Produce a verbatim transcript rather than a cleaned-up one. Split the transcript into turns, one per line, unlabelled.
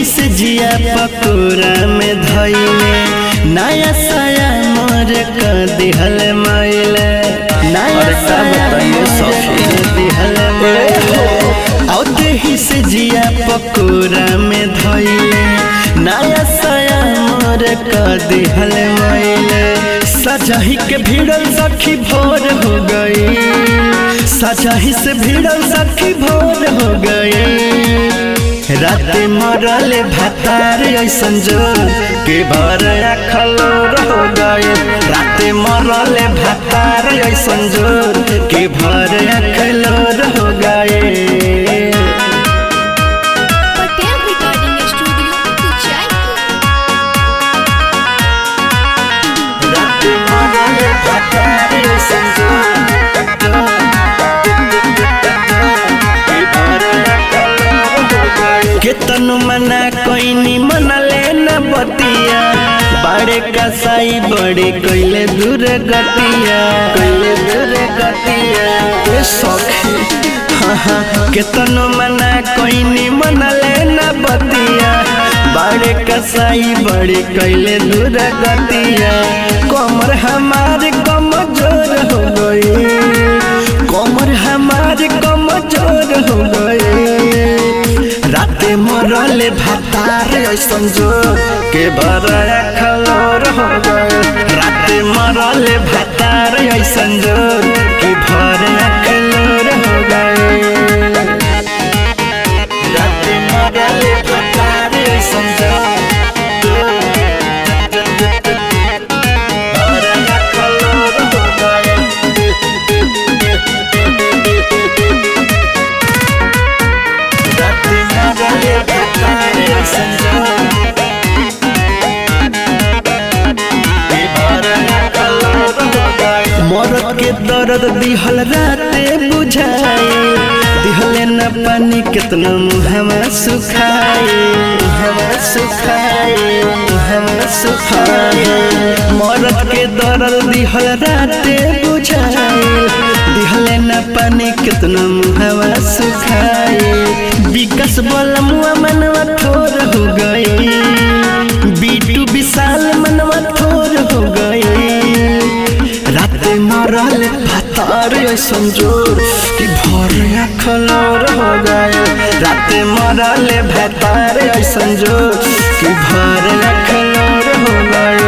ही से जिया पकोरा में धइले नया साया मोर क दिहल मइले नया साया मोर दिहल मइले औते ही से जिया पकोरा में धइले नया साया मोर क दिहल मइले सजाही के भिड़ल सखी भोर हो गई सजाही से भिड़ल सखी भोर हो गई राते मरले भातार ऐसन जोर के भर अखलोर हो गए राते मरले भातार ऐसन जोर के भर अखलोर हो गए।
Patel recording studio Kuchaipur.
राते मरले भातार ऐसन जोर केतन मना कोई नी मनले न बतिया बड़े कसाई बड़े कोइले दूर गतिया कोइले दूर गतिया ए सखी हाँ हाँ केतन मना कोई नी मनले न बतिया बड़े कसाई बड़े कोइले दूर गतिया कमर हमारे कमजोर हो गई कमर हमारे कमजोर हो गई राते मरले भातार ऐसन जोर के भर अखलोर हो गए राते मरले भातार ऐसन जोर के भर अखलोर हो गए राते मरले भातार ऐसन जोर भर अखलोर हो गए मरद के दर्द दिहल राते बुझाए दिहले न पानी कितना मुहवा सुखाए मुहवा सुखाए मुहवा सुखाए मरद के दर्द दिहल राते बुझाए दिहले न पानी कितना मुहवा सुखाए विकास बोला मुआ मनवा थोर हो गई बीटू विशाल मनवा थोर हो गई राते मरले भातार ऐसन जोर कि भर अखलोर हो गए राते मरले भातार ऐसन जोर कि भर अखलोर हो गए।